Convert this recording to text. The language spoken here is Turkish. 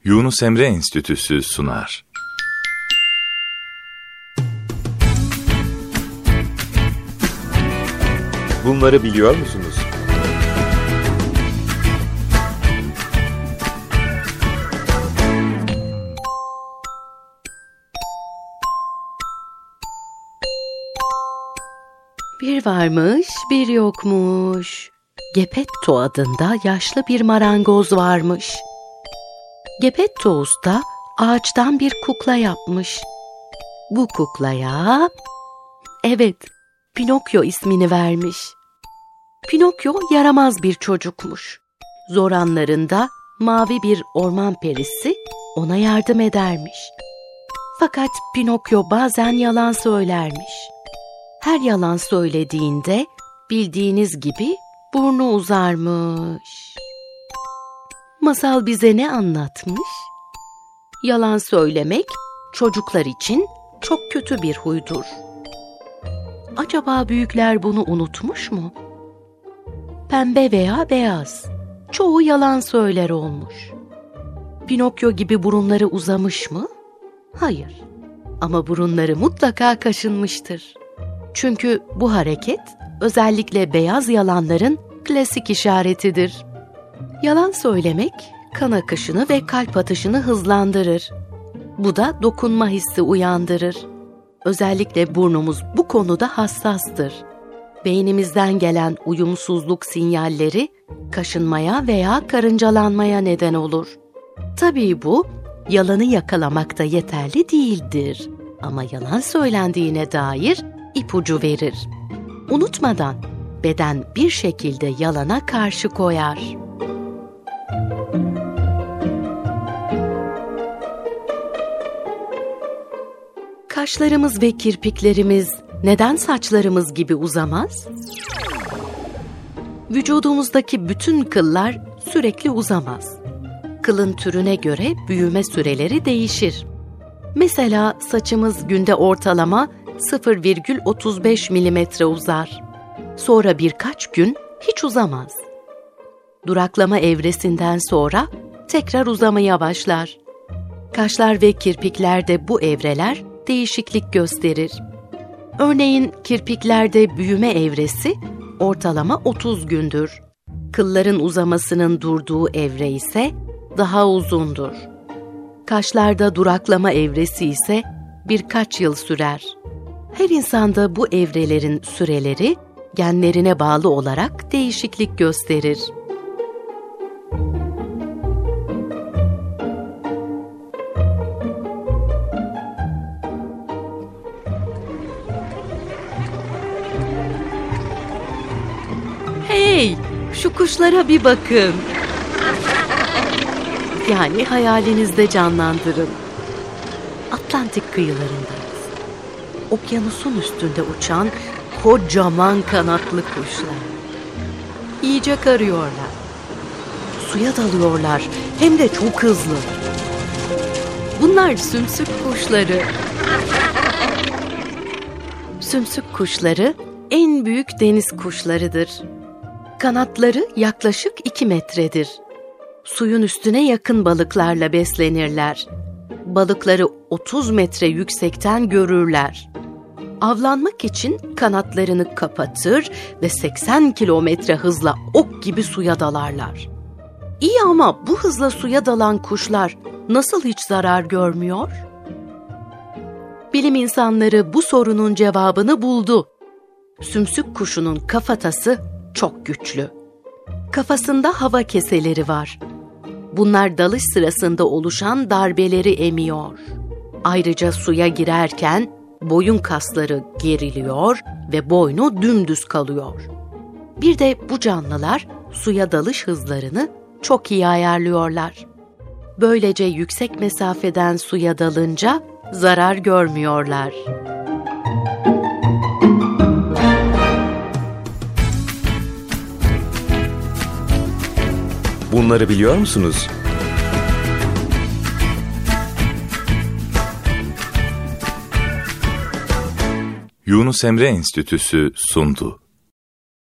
Yunus Emre Enstitüsü sunar. Bunları biliyor musunuz? Bir varmış, bir yokmuş. Geppetto adında yaşlı bir marangoz varmış. Geppetto usta ağaçtan bir kukla yapmış. Bu kuklaya, Pinokyo ismini vermiş. Pinokyo yaramaz bir çocukmuş. Zor anlarında mavi bir orman perisi ona yardım edermiş. Fakat Pinokyo bazen yalan söylermiş. Her yalan söylediğinde bildiğiniz gibi burnu uzarmış. Masal bize ne anlatmış? Yalan söylemek çocuklar için çok kötü bir huydur. Acaba büyükler bunu unutmuş mu? Pembe veya beyaz, çoğu yalan söyler olmuş. Pinokyo gibi burunları uzamış mı? Hayır. Ama burunları mutlaka kaşınmıştır. Çünkü bu hareket özellikle beyaz yalanların klasik işaretidir. Yalan söylemek kan akışını ve kalp atışını hızlandırır. Bu da dokunma hissi uyandırır. Özellikle burnumuz bu konuda hassastır. Beynimizden gelen uyumsuzluk sinyalleri kaşınmaya veya karıncalanmaya neden olur. Tabii bu yalanı yakalamakta yeterli değildir. Ama yalan söylendiğine dair ipucu verir. Unutmadan beden bir şekilde yalana karşı koyar. Kaşlarımız ve kirpiklerimiz neden saçlarımız gibi uzamaz? Vücudumuzdaki bütün kıllar sürekli uzamaz. Kılın türüne göre büyüme süreleri değişir. Mesela saçımız günde ortalama 0,35 milimetre uzar. Sonra birkaç gün hiç uzamaz. Duraklama evresinden sonra tekrar uzamaya başlar. Kaşlar ve kirpiklerde bu evreler değişiklik gösterir. Örneğin kirpiklerde büyüme evresi ortalama 30 gündür. Kılların uzamasının durduğu evre ise daha uzundur. Kaşlarda duraklama evresi ise birkaç yıl sürer. Her insanda bu evrelerin süreleri genlerine bağlı olarak değişiklik gösterir. Hey, şu kuşlara bir bakın. Yani hayalinizde canlandırın. Atlantik kıyılarındayız. Okyanusun üstünde uçan kocaman kanatlı kuşlar. Yiyecek arıyorlar. Suya dalıyorlar, hem de çok hızlı. Bunlar sümsük kuşları. Sümsük kuşları en büyük deniz kuşlarıdır. Kanatları yaklaşık 2 metredir. Suyun üstüne yakın balıklarla beslenirler. Balıkları 30 metre yüksekten görürler. Avlanmak için kanatlarını kapatır ve 80 kilometre hızla ok gibi suya dalarlar. İyi ama bu hızla suya dalan kuşlar nasıl hiç zarar görmüyor? Bilim insanları bu sorunun cevabını buldu. Sümsük kuşunun kafatası çok güçlü. Kafasında hava keseleri var. Bunlar dalış sırasında oluşan darbeleri emiyor. Ayrıca suya girerken boyun kasları geriliyor ve boynu dümdüz kalıyor. Bir de bu canlılar suya dalış hızlarını çok iyi ayarlıyorlar. Böylece yüksek mesafeden suya dalınca zarar görmüyorlar. Bunları biliyor musunuz? Yunus Emre Enstitüsü sundu.